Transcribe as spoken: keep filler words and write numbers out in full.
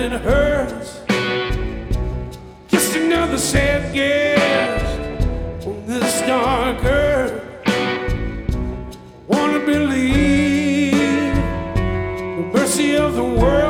it hurts. Just another sad guest on this dark earth. Wanna believe the mercy of the world.